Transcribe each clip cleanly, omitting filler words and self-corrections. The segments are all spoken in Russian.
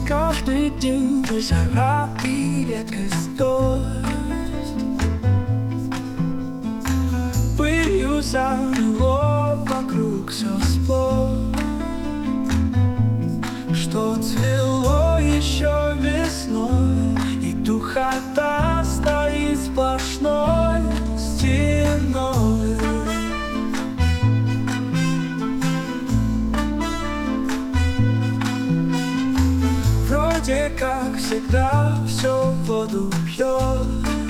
каждый день жара и редкость дождь. Пылью замело вокруг все сплошь, что цвело еще весной, и духота стоит сплошной стеной. Вроде как всегда все воду пьет,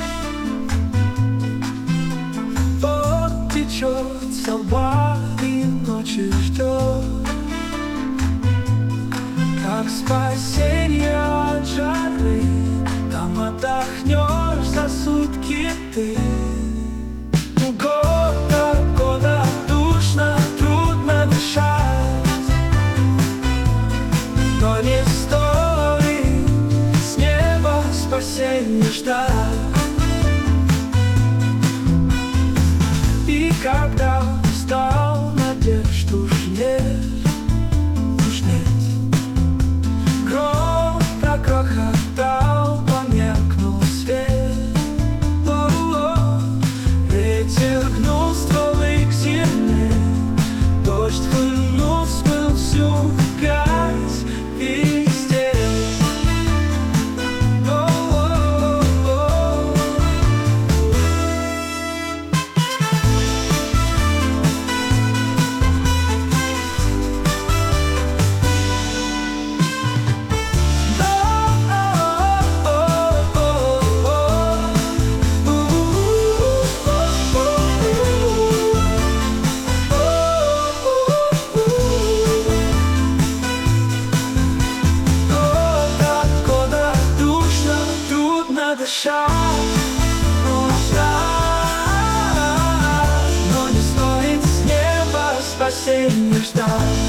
пот течет со лба и ночи ждет, как спасенье от жары. Там отдохнешь за сутки ты. Год от года душно, трудно дышать, но не стоит с неба спасенья ждать. И когда устал, надежд уж нет, уж нет. Гром прокрохотал, померкнул свет. О-о-о. Ветер гнул стволы к земле, дождь хлынул, смыл всю грязь везде. Дышать, но не стоит с неба спасенья ждать.